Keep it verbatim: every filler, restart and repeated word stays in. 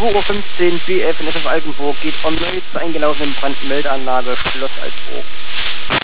Uhr fünfzehn B F in F F Altenburg geht erneut zur eingelaufenen Brandmeldeanlage Schloss Altburg.